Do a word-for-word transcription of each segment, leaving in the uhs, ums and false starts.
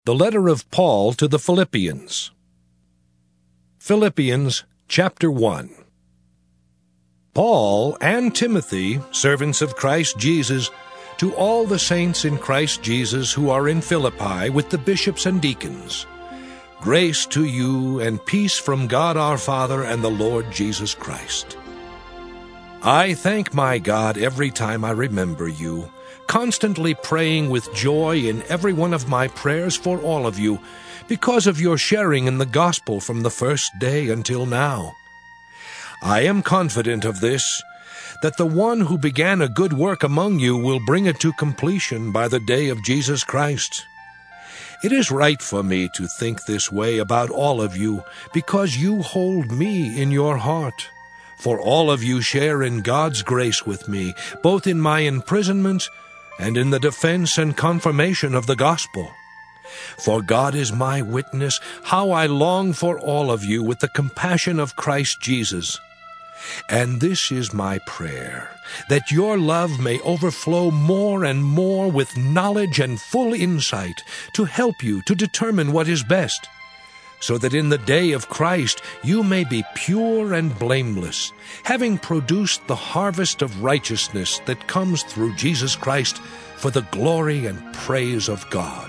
The letter of Paul to the Philippians. Philippians chapter one. Paul and Timothy, servants of Christ Jesus, to all the saints in Christ Jesus who are in Philippi with the bishops and deacons. Grace to you and peace from God our Father and the Lord Jesus Christ. I thank my God every time I remember you, constantly praying with joy in every one of my prayers for all of you, because of your sharing in the gospel from the first day until now. I am confident of this, that the one who began a good work among you will bring it to completion by the day of Jesus Christ. It is right for me to think this way about all of you, because you hold me in your heart. For all of you share in God's grace with me, both in my imprisonment and in the defense and confirmation of the gospel. For God is my witness, how I long for all of you with the compassion of Christ Jesus. And this is my prayer, that your love may overflow more and more with knowledge and full insight to help you to determine what is best, so that in the day of Christ you may be pure and blameless, having produced the harvest of righteousness that comes through Jesus Christ for the glory and praise of God.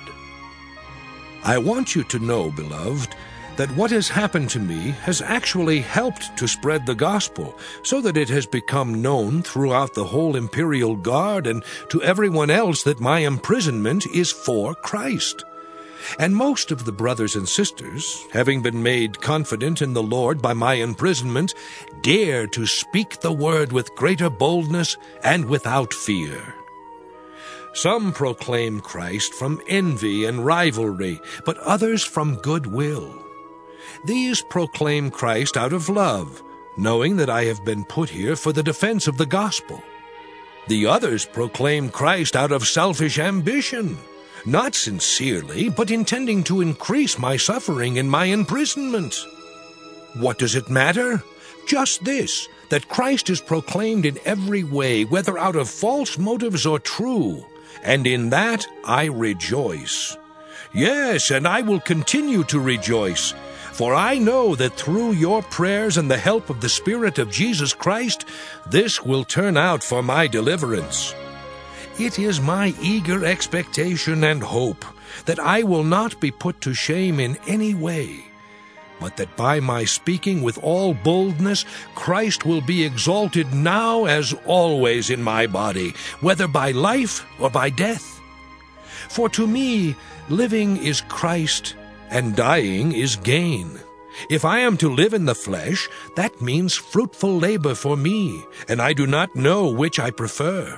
I want you to know, beloved, that what has happened to me has actually helped to spread the gospel, so that it has become known throughout the whole imperial guard and to everyone else that my imprisonment is for Christ. And most of the brothers and sisters, having been made confident in the Lord by my imprisonment, dare to speak the word with greater boldness and without fear. Some proclaim Christ from envy and rivalry, but others from goodwill. These proclaim Christ out of love, knowing that I have been put here for the defense of the gospel. The others proclaim Christ out of selfish ambition, not sincerely, but intending to increase my suffering in my imprisonment. What does it matter? Just this, that Christ is proclaimed in every way, whether out of false motives or true, and in that I rejoice. Yes, and I will continue to rejoice, for I know that through your prayers and the help of the Spirit of Jesus Christ, this will turn out for my deliverance. It is my eager expectation and hope that I will not be put to shame in any way, but that by my speaking with all boldness, Christ will be exalted now as always in my body, whether by life or by death. For to me, living is Christ, and dying is gain. If I am to live in the flesh, that means fruitful labor for me, and I do not know which I prefer.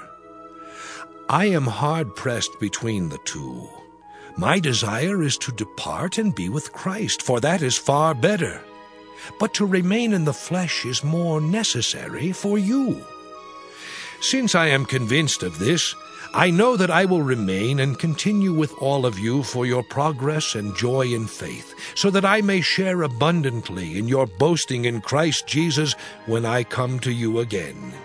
I am hard-pressed between the two. My desire is to depart and be with Christ, for that is far better. But to remain in the flesh is more necessary for you. Since I am convinced of this, I know that I will remain and continue with all of you for your progress and joy in faith, so that I may share abundantly in your boasting in Christ Jesus when I come to you again.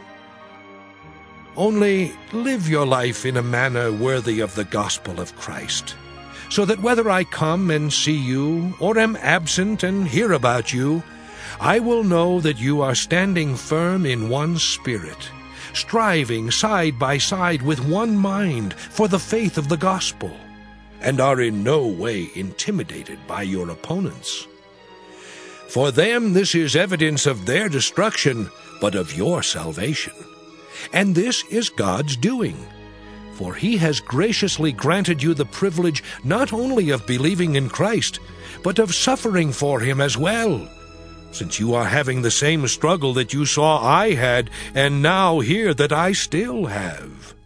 Only live your life in a manner worthy of the gospel of Christ, so that whether I come and see you, or am absent and hear about you, I will know that you are standing firm in one spirit, striving side by side with one mind for the faith of the gospel, and are in no way intimidated by your opponents. For them this is evidence of their destruction, but of your salvation. And this is God's doing, for He has graciously granted you the privilege not only of believing in Christ, but of suffering for Him as well, since you are having the same struggle that you saw I had, and now hear that I still have.